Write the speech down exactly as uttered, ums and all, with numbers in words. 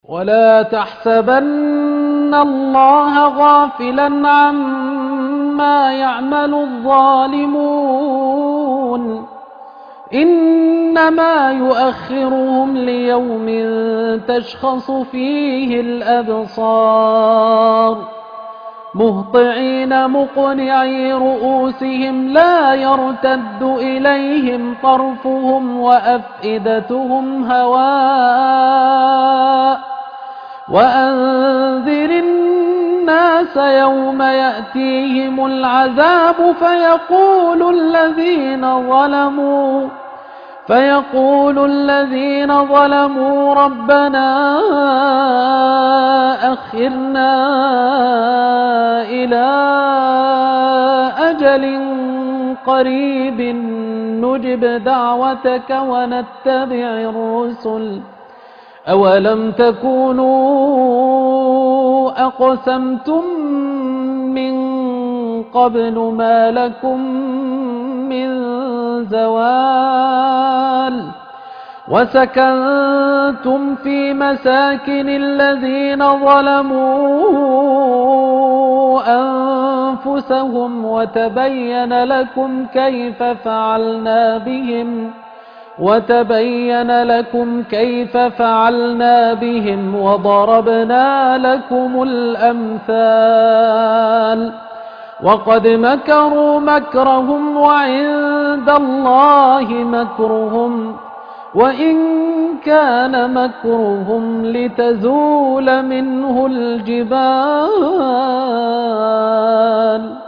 ولا تحسبن الله غافلا عما يعمل الظالمون إنما يؤخرهم ليوم تشخص فيه الأبصار مهطعين مقنعي رؤوسهم لا يرتد إليهم طرفهم وأفئدتهم هواء وأنذر الناس يوم يأتيهم العذاب فيقول الذين ظلموا فيقول الذين ظلموا ربنا أخرنا إلى أجل قريب نجب دعوتك ونتبع الرسل أولم تكونوا أقسمتم من قبل ما لكم من زوال وسكنتم في مساكن الذين ظلموا أنفسهم وتبين لكم كيف فعلنا بهم وتبين لكم كيف فعلنا بهم وضربنا لكم الأمثال وقد مكروا مكرهم وعند الله مكرهم وإن كان مكرهم لتزول منه الجبال